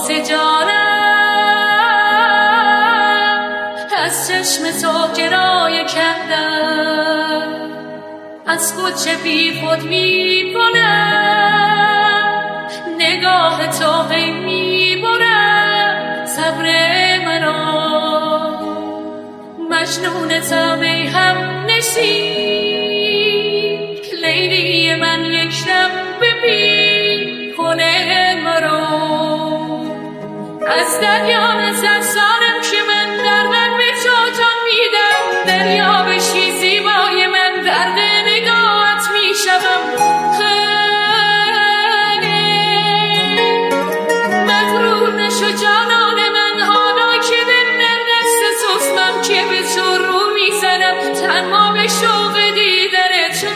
حواس جانم از چشم تو گرایه کردم، از خود چه بی خود می کنم، نگاه تو هی می برم صبر مرا، مجنون تو ای هم نشین، لیلی من یک شب ببین کنه مرا، از دریا نظر سارم که من در قلب تو جان میدم، دریا بشی زیبای من درد نگاهت میشوم، خیلی مغرور نشو جانان من، حالا که دل در دست توست من که به تو رو میزنم، تنها به شوق دیدن تو.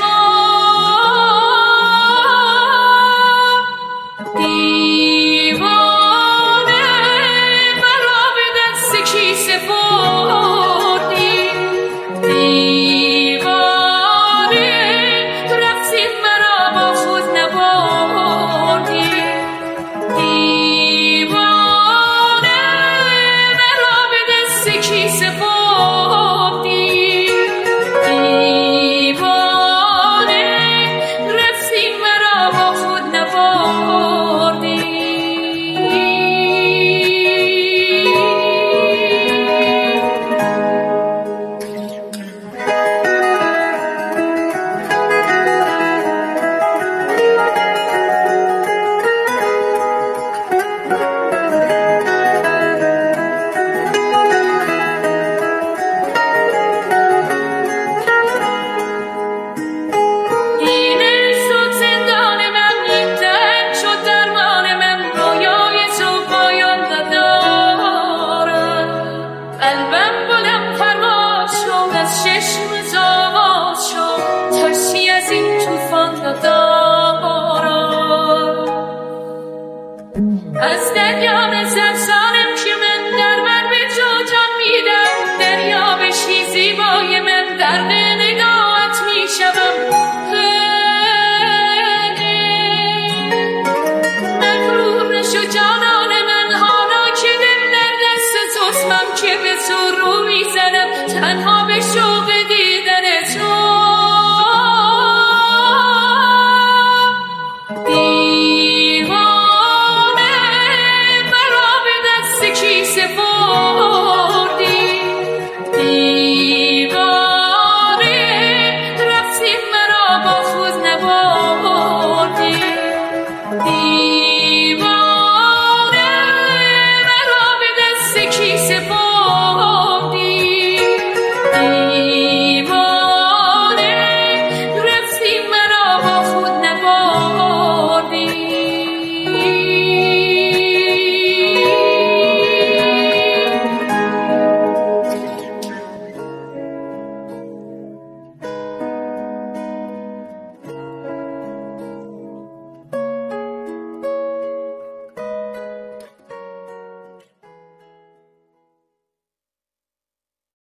از دریا